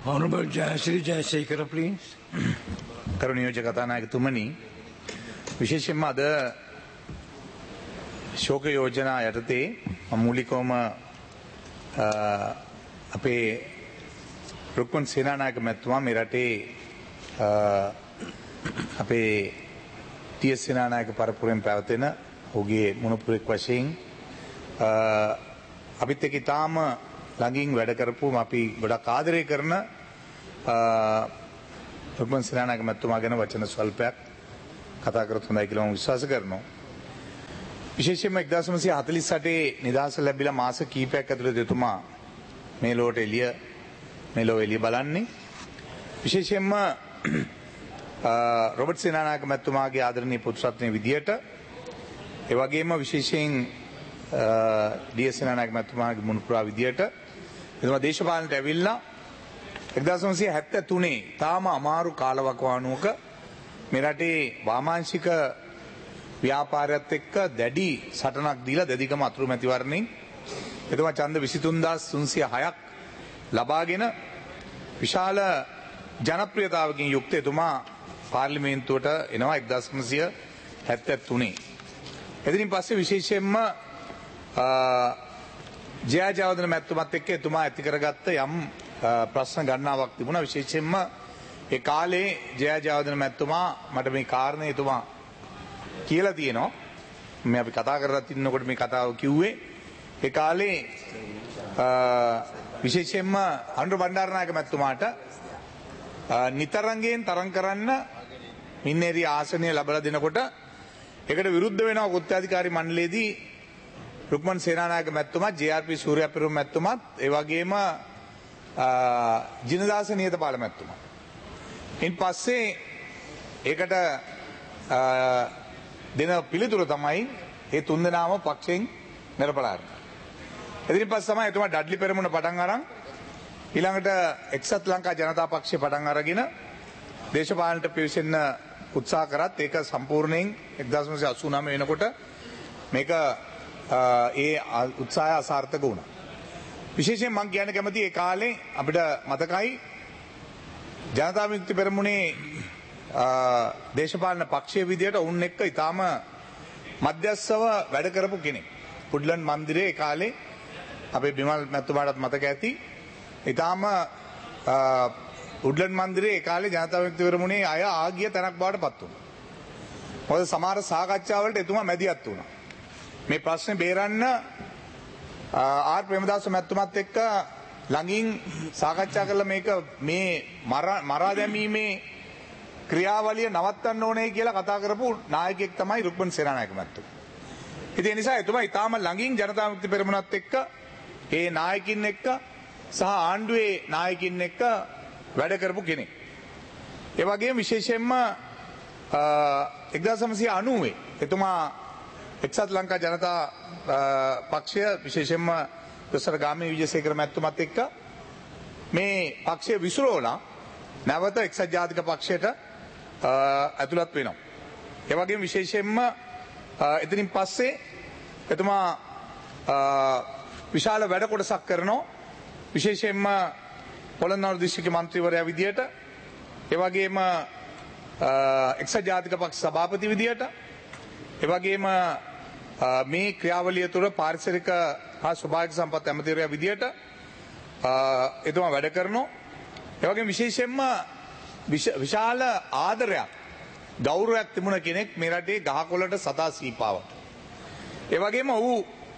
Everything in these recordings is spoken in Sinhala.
Honorable Jayashree Jayasekara, please. කරු නියෝජක කතානායකතුමනි, විශේෂයෙන්ම අද ශෝක යෝජනා යටතේ මූලිකවම අපේ රුක්මන් සේනානායක මැතිතුමා මේ රටේ අපේ ටීඑස් සේනානායක පරපුරෙන් පැවතෙන ඔහුගේ මුණුපුරෙක් වශයෙන් අපිත් එක්ක ඉතාම ළඟින් වැඩ කරපු අපි ගොඩක් ආදරය කරන රුක්මන් සේනානායක මැතිතුමා ගැන වචන ස්වල්පයක් කතා කරත් හොඳයි කියලා මම විශ්වාස කරනවා. විශේෂයෙන්ම 1948 නිදහස ලැබිලා මාස කිහිපයක් ඇතුළත එතුමා මේ ලෝට එළිය බලන්නේ. විශේෂයෙන්ම රොබර්ට් සේනානායක මැතිතුමාගේ ආදරණීය පුත්‍රත්වයේ විදියට ඒ වගේම විශේෂයෙන් ඩී.එස්. සේනානායක මැතිතුමාගේ මුණුපුරා විදියට එතුමා දේශපාලනයට ඇවිල්ලා 1973 තාම අමාරු කාලවකවානුවක මේ රටේ වාමාංශික ව්‍යාපාරයත් එක්ක දැඩි සටනක් දීලා දෙදිගම අතුරු මැතිවරණයෙන් එතුමා ඡන්ද 23306ක් ලබාගෙන විශාල ජනප්‍රියතාවකින් යුක්ත එතුමා පාර්ලිමේන්තුවට එනවා 1973. එදිනින් පස්සේ විශේෂයෙන්ම ජයජයවර්ධන මැතිතුමත් එක්ක එතුමා ඇති කරගත්ත යම් ප්‍රශ්න ගණනාවක් තිබුණා. විශේෂයෙන්ම ඒ කාලේ ජයජයවර්ධන මැතිතුමා මට මේ කාරණේ එතුමා කියලා තියෙනවා. මේ අපි කතා කරලා ඉන්නකොට මේ කතාව කිව්වේ ඒ කාලේ විශේෂයෙන්ම අනුර බණ්ඩාරනායක මැතිතුමාට නිතරංගයෙන් තරම් කරන්න මින්නේරි ආසනය ලැබලා දෙනකොට ඒකට විරුද්ධ වෙනවා කොත්තාධිකාරී මණ්ඩලයේදී රුක්මන් සේනානායක මැතිතුමා, ජේ.ආර්.පී. සූර්යපෙරුම මැතිතුමාත් ඒ වගේම ජිනදාස නියතපාල මැතිතුමා. ඉන් පස්සේ ඒකට දෙන පිළිතුර තමයි ඒ තුන්දෙනාම පක්ෂයෙන් නිරපලා යනවා. එදින පස්සේ තමයි එතුමා ඩඩ්ලි පෙරමුණ පටන් අරන් ඊළඟට එක්සත් ලංකා ජනතා පක්ෂය පටන් අරගෙන දේශපාලනට පිවිසෙන්න උත්සාහ කරත් ඒක සම්පූර්ණයෙන් 1989 වෙනකොට මේක ඒ උත්සාහය අසාර්ථක වුණා. විශේෂයෙන් මම කියන්න කැමති ඒ කාලේ අපිට මතකයි ජනතා විමුක්ති පෙරමුණේ දේශපාලන පක්ෂයේ විදියට උන් එක්ක ඊටාම මධ්‍යස්ථව වැඩ කරපු කෙනෙක්. පුඩ්ලන්ඩ් මන්දිරයේ ඒ කාලේ අපේ බිමල් මැතිතුමාටත් මතක ඇති. ඊටාම උඩ්ලන්ඩ් මන්දිරයේ ඒ කාලේ ජනතා විමුක්ති පෙරමුණේ අය ආගිය තැනක් බවට පත් වුණා. මොකද සමහර සාකච්ඡාවලට එතුමා මැදිහත් වුණා. මේ ප්‍රශ්නේ බේරන්න ආර් ප්‍රේමදාස මැතිතුමත් එක්ක ළඟින් සාකච්ඡා කරලා මේක මේ මරා දැමීමේ ක්‍රියාවලිය නවත්තන්න ඕනේ කියලා කතා කරපු නායකයෙක් තමයි රුක්මන් සේනානායක මැතිතුමා. ඉතින් ඒ නිසා එතුමා ඊටාම ළඟින් ජනතා විමුක්ති පෙරමුණත් එක්ක ඒ නායකින් එක්ක සහ ආණ්ඩුවේ නායකින් එක්ක වැඩ කරපු කෙනෙක්. ඒ වගේම විශේෂයෙන්ම 1990 එතුමා එක්සත් ලංකා ජනතා පක්ෂය විශේෂයෙන්ම දොස්තර ගාමිණී විජේසේකර මැතිතුමත් එක්ක මේ පක්ෂය විසිරෝලා නැවත එක්සත් ජාතික පක්ෂයට ඇතුළත් වෙනවා. ඒ වගේම විශේෂයෙන්ම එතනින් පස්සේ එතුමා විශාල වැඩ කොටසක් කරනවා. විශේෂයෙන්ම පොළොන්නරු දිස්ත්‍රික්ක මන්ත්‍රීවරයා විදියට ඒ වගේම එක්සත් ජාතික පක්ෂ සභාපති විදියට ඒ වගේම මේ ක්‍රියාවලිය තුළ පාරිසරික හා ස්වභාවික සම්පත් ඇමතිවරයා විදියට එතුමා වැඩ කරනවා. ඒ වගේම විශේෂයෙන්ම විශාල ආදරයක් ගෞරවයක් තිබුණ කෙනෙක් මේ රටේ ගහකොළට සතා සීපාවට. ඒ වගේම ඔහු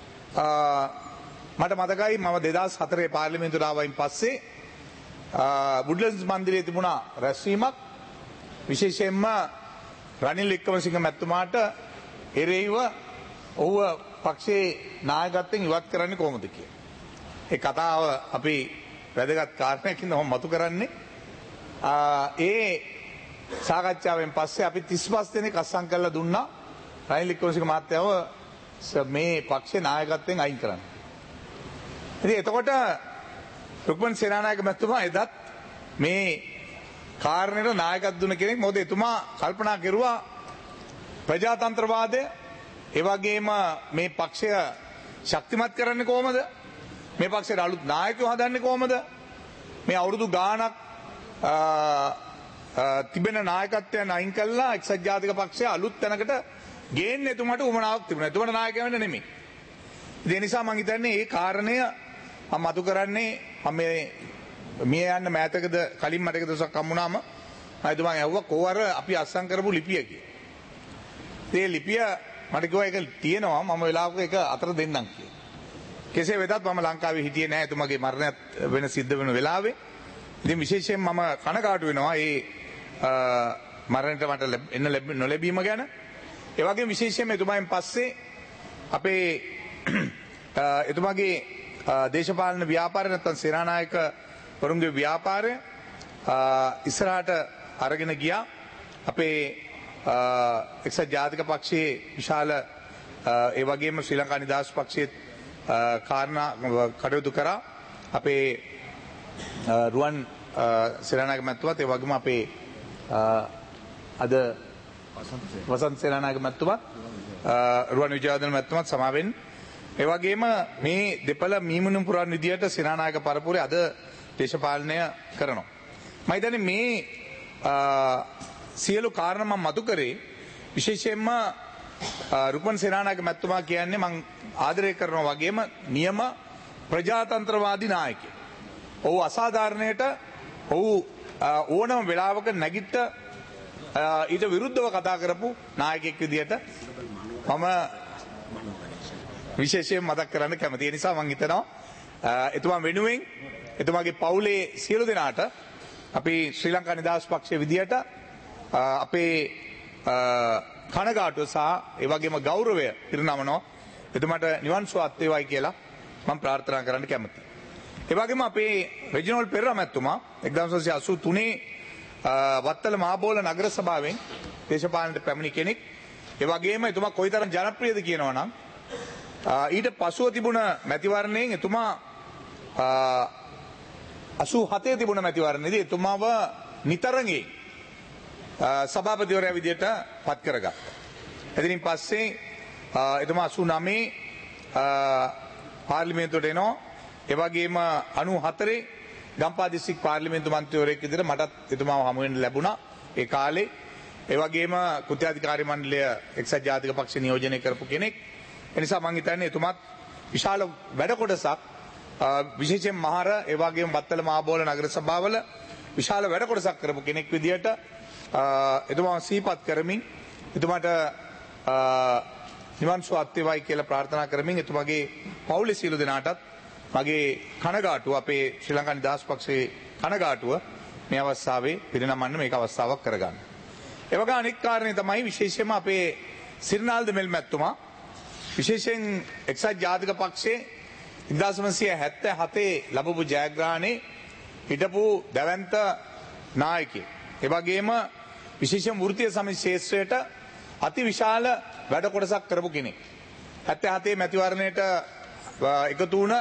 මට මතකයි මම 2004 පාර්ලිමේන්තුවට ආවයින් පස්සේ වුඩ්ලන්ඩ්ස් මන්දිරයේ තිබුණා රැස්වීමක්. විශේෂයෙන්ම රනිල් වික්‍රමසිංහ මැතිතුමාට එරෙහිව ඔහුව පක්ෂයේ නායකත්වයෙන් ඉවත් කරන්නේ කොහොමද කියලා. ඒ කතාව අපි වැදගත් කාරණයකින් මම මතු කරන්නේ. ඒ සාකච්ඡාවෙන් පස්සේ අපි 35 දෙනෙක් අත්සන් කරලා දුන්නා රනිල් වික්‍රමසිංහ මහත්තයාව මේ පක්ෂයේ නායකත්වයෙන් අයින් කරන්න. ඉතින් එතකොට රුක්මන් සේනානායක මැතිතුමා එදත් මේ කාරණේට නායකත්ව දුන්න කෙනෙක්. මොකද එතුමා කල්පනා කෙරුවා ප්‍රජාතන්ත්‍රවාදය ඒ වගේම මේ පක්ෂය ශක්තිමත් කරන්නේ කොහොමද? මේ පක්ෂයට අලුත් නායකයෝ හදන්නේ කොහොමද? මේ අවුරුදු ගාණක් තිබෙන නායකත්වයන් අයින් කළා එක්සත් ජාතික පක්ෂය අලුත් තැනකට ගේන්න එතුමාට උවමනාවක් තිබුණා. එතුමාට නායකයා වෙන්න නෙමෙයි. ඒ නිසා මම හිතන්නේ මේ කාරණය මම මතු කරන්නේ මම මේ යන්න මෑතකද කලින් මට එක දවසක් හම්බුනාම මම එතුමාගෙන් ඇහුවා කොහොර අපි අස්සම් කරපු ලිපිය කියලා. ඒ ලිපිය මට කිව්වා ඒක තියෙනවා මම වෙලාවක ඒක අතර දෙන්නම් කියලා. කෙසේ වෙතත් මම ලංකාවේ හිටියේ නැහැ එතුමාගේ මරණයත් වෙන සිද්ධ වෙන වෙලාවේ. ඉතින් විශේෂයෙන් මම කනගාටු වෙනවා මේ මරණයට මට එන්න නොලැබීම ගැන. ඒ වගේම විශේෂයෙන්ම එතුමාගෙන් පස්සේ අපේ එතුමාගේ දේශපාලන ව්‍යාපාරය නැත්නම් සේනානායක වරුන්ගේ ව්‍යාපාරය ඉස්සරහට අරගෙන ගියා. අපේ එක්සත් ජාතික පක්ෂයේ විශාල ඒ වගේම ශ්‍රී ලංකා නිදහස් පක්ෂයේ කාරණා කටයුතු කරා. අපේ රුවන් සේනානායක මැතිතුමත් ඒ වගේම අපේ අද වසන්ත සේනානායක මැතිතුමත් රුවන් විජයවර්ධන මැතිතුමත් සමාවෙන් ඒ වගේම මේ දෙපළ මීමුණුම් පුරාණ විදියට සේනානායක පරපුරේ අද දේශපාලනය කරනවා. මම හිතන්නේ මේ සියලු කාරණා මම මතු කරේ විශේෂයෙන්ම රුපන් සේනානායක මැතිතුමා කියන්නේ මම ආදරය කරනවා වගේම නියම ප්‍රජාතන්ත්‍රවාදී නායකයෙක්. ඔහු අසාධාරණයට ඔහු ඕනම වෙලාවක නැගිට ඊට විරුද්ධව කතා කරපු නායකයෙක් විදියට මම විශේෂයෙන් මතක් කරන්න කැමතියි. ඒ නිසා මම හිතනවා එතුමා වෙනුවෙන් එතුමාගේ පවුලේ සියලු දෙනාට අපි ශ්‍රී ලංකා නිදහස් පක්ෂයේ විදියට අපේ කනගාටුව සහ ඒ වගේම ගෞරවය පිරිනමනවා. එතුමාට නිවන් සුවත් වේවායි කියලා මම ප්‍රාර්ථනා කරන්න කැමතියි. ඒ වගේම අපේ රෙජිනෝල් පෙරේරා මැතිතුමා 1983 වත්තල මහබෝල නගර සභාවෙන් දේශපාලනයට පැමිණි කෙනෙක්. ඒ වගේම එතුමා කොයිතරම් ජනප්‍රියද කියනවා නම් ඊට පසුව තිබුණ මැතිවරණයෙන් එතුමා 87 තිබුණ මැතිවරණයේදී එතුමාව නිතරගේ සභාපතිවරයා විදියට පත් කරගත්තා. එතනින් පස්සේ එතුමා 89 පාර්ලිමේන්තුවට එනවා. ඒ වගේම 94 ගම්පහ දිස්ත්‍රික් පාර්ලිමේන්තු මන්ත්‍රීවරයෙක් විදිහට මටත් එතුමාව හමු වෙන්න ලැබුණා ඒ කාලේ. ඒ වගේම කෘත්‍යාධිකාරී මණ්ඩලය එක්සත් ජාතික පක්ෂ නියෝජනය කරපු කෙනෙක්. ඒ නිසා මම හිතන්නේ එතුමාත් විශාල වැඩ කොටසක් විශේෂයෙන් මහර ඒ වගේම බත්තල මහබෝල නගර සභාවල විශාල වැඩ කොටසක් කරපු කෙනෙක් විදිහට එතුමාව සිහිපත් කරමින් එතුමාට නිවන් සුවත් වේවායි කියලා ප්‍රාර්ථනා කරමින් එතුමාගේ පවුලේ සියලු දෙනාටත් මගේ කනගාටුව අපේ ශ්‍රී ලංකා නිදහස් පක්ෂයේ කනගාටුව මේ අවස්ථාවේ පිරිනමන්න මේක අවස්ථාවක් කරගන්න. ඒ වගේ අනෙක් කාරණේ තමයි විශේෂයෙන්ම අපේ සිරිනාල් දෙමෙල් මැතිතුමා විශේෂයෙන් එක්සත් ජාතික පක්ෂයේ 1977 ලැබපු ජයග්‍රහණේ හිටපු දැවැන්ත නායකයෙක්. ඒ වගේම විශේෂයෙන් වෘත්තීය සමිති ශේෂ්ත්‍රයට අතිවිශාල වැඩ කොටසක් කරපු කෙනෙක්. 77 මැතිවරණයට එකතු වුණ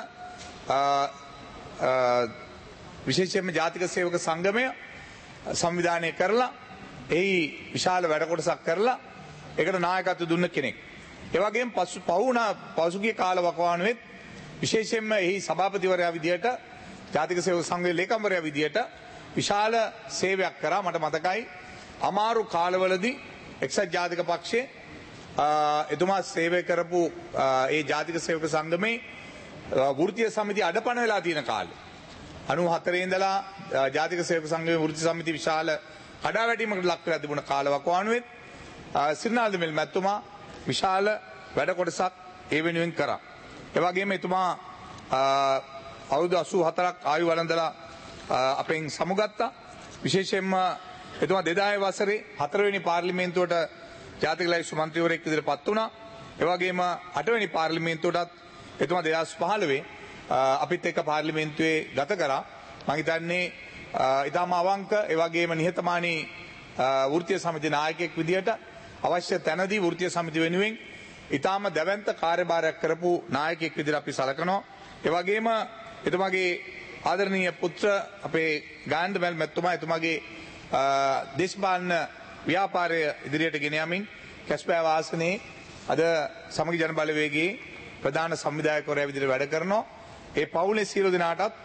විශේෂයෙන්ම ජාතික සේවක සංගමය සංවිධානය කරලා එහි විශාල වැඩ කොටසක් කරලා ඒකට නායකත්ව දුන්න කෙනෙක්. ඒ වගේම පසුගිය කාල වකවානුවෙත් විශේෂයෙන්ම එහි සභාපතිවරයා විදියට ජාතික සේවක සංඝයේ ලේකම්වරයා විදියට විශාල සේවයක් කරා. මට මතකයි අමාරු කාලවලදී එක්සත් ජාතික පක්ෂයේ එතුමා සේවය කරපු ඒ ජාතික සේවක සංගමේ වෘත්තීය සමිති අඩපණ වෙලා තියෙන කාලේ 94 ඉඳලා ජාතික සේවක සංගමේ වෘත්තීය සමිති විශාල කඩාවැටීමකට ලක් වෙලා තිබුණ කාලවකවානුවෙත් සිරිනාල් දෙමෙල් මැතිතුමා විශාල වැඩ කොටසක් ඒ වෙනුවෙන් කරා. ඒ වගේම එතුමා අවුරුදු 84ක් ආයු වළඳලා අපෙන් සමුගත්තා. විශේෂයෙන්ම එතුමා 2000 වසරේ 4 වෙනි පාර්ලිමේන්තුවට ජාතික ලැයිස්තු මන්ත්‍රීවරයෙක් විදිහට පත් වුණා. ඒ වගේම 8 වෙනි පාර්ලිමේන්තුවටත් එතුමා 2015 අපිත් එක්ක පාර්ලිමේන්තුවේ ගත කරා. මම හිතන්නේ ඊටම අවංක ඒ වගේම නිහතමානී වෘත්තීය සමිති නායකයෙක් විදිහට අවශ්‍ය තැනදී වෘත්තීය සමිති වෙනුවෙන් ඊටම දැවැන්ත කාර්යභාරයක් කරපු නායකයෙක් විදිහට අපි සලකනවා. ඒ වගේම එතුමාගේ ආදරණීය පුත්‍ර අපේ ගාන්ධ මැල් මැතිතුමා එතුමාගේ දේශපාලන ව්‍යාපාරය ඉදිරියට ගෙන යමින් කැස්පෑව ආසනයේ අද සමගි ජන බලවේගයේ ප්‍රධාන සංවිධායකවරයා විදිහට වැඩ කරනවා. ඒ පවුලේ සියලු දෙනාටත්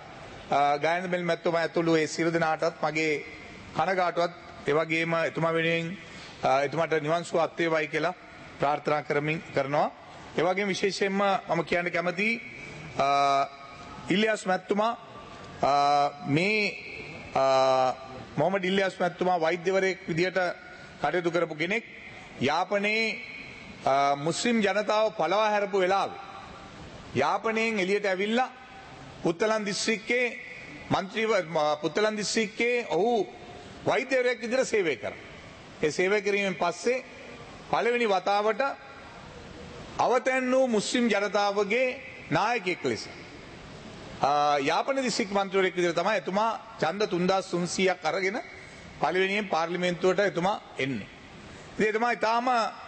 ගායන බෙල් මැතිතුමා ඇතුළු ඒ සියලු දෙනාටත් මගේ කනගාටුවත් ඒ වගේම එතුමා වෙනුවෙන් එතුමාට නිවන් සුව අත් වේවායි කියලා ප්‍රාර්ථනා කරනවා. ඒ වගේම විශේෂයෙන්ම මම කියන්න කැමතියි ඉල්ලියාස් මැතිතුමා මේ මොහමඩ් ඉල්ලියාස් මැතිතුමා වෛද්‍යවරයෙක් විදියට කටයුතු කරපු කෙනෙක්. යාපනයේ මුස්ලිම් ජනතාව පළවා හැරපු වෙලාවේ යාපනයෙන් එළියට ඇවිල්ලා පුත්තලන් දිස්ත්‍රික්කයේ පුත්තලන් දිස්ත්‍රික්කයේ ඔහු වෛද්‍යවරයෙක් විදිහට සේවය කරා. ඒ සේවය කිරීමෙන් පස්සේ පළවෙනි වතාවට අවතැන් වූ මුස්ලිම් ජනතාවගේ නායකයෙක් ලෙස යාපන දිස්ත්‍රික් මන්ත්‍රීවරයෙක් විදිහට තමයි එතුමා ඡන්ද 3300ක් අරගෙන පළවෙනියෙන් පාර්ලිමේන්තුවට එතුමා එන්නේ. ඉතින් එතුමා ඊටාම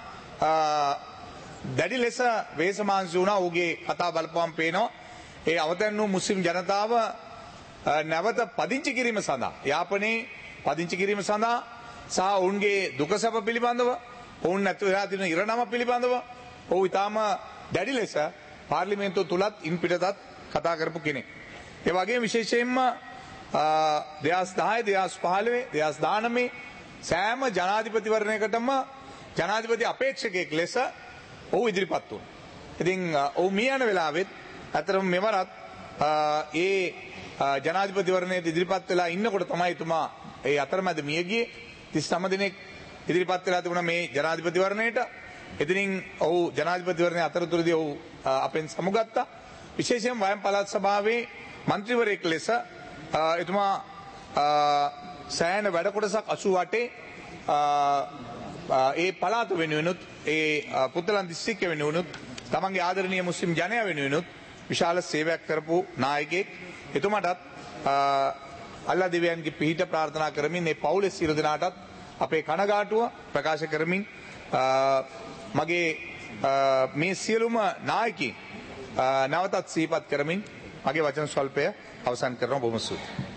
දැඩි ලෙස වේසමාංශ වුණා. ඔහුගේ කතා බලපුවම පේනවා ඒ අවතැන් වූ මුස්ලිම් ජනතාව නැවත පදිංචි කිරීම සඳහා යාපනයේ පදිංචි කිරීම සඳහා සහ ඔවුන්ගේ දුක සැප පිළිබඳව ඔවුන් නැතු වෙලා තියෙන ඉරණම පිළිබඳව ඔහු ඊටාම දැඩි ලෙස පාර්ලිමේන්තුව තුලත් ඉන් පිටතත් කතා කරපු කෙනෙක්. ඒ වගේම විශේෂයෙන්ම 2010 2015 2019 සෑම ජනාධිපතිවරණයකටම ජනාධිපති අපේක්ෂකයෙක් ලෙස ඔහු ඉදිරිපත් වුණා. ඉතින් ඔහු මිය යන වෙලාවෙත් අතරම මෙවරත් ඒ ජනාධිපතිවරණයට ඉදිරිපත් වෙලා ඉන්නකොට තමයි එතුමා ඒ අතරමැද මිය ගියේ. 39 දෙනෙක් ඉදිරිපත් වෙලා තිබුණා මේ ජනාධිපතිවරණයට. එතනින් ඔහු ජනාධිපතිවරණයේ අතරතුරදී ඔහු අපෙන් සමුගත්තා. විශේෂයෙන් වයම් පළාත් සභාවේ මන්ත්‍රීවරයෙක් ලෙස එතුමා සෑහෙන වැඩ කොටසක් 88 ඒ පළාත වෙනුවෙනුත් ඒ පුත්තලන් දිස්ත්‍රික්කය වෙනුවෙනුත් තමන්ගේ ආදරණීය මුස්ලිම් ජනයා වෙනුවෙනුත් විශාල සේවයක් කරපු නායකයෙක්. එතුමාටත් අල්ලා දෙවියන්ගේ පිහිට ප්‍රාර්ථනා කරමින් මේ පවුලේ සියලු දෙනාටත් අපේ කනගාටුව ප්‍රකාශ කරමින් මගේ මේ සියලුම නායකයින් නැවතත් සිහිපත් කරමින් මගේ වචන ස්වල්පය අවසන් කරනවා. බොහොම ස්තුතියි.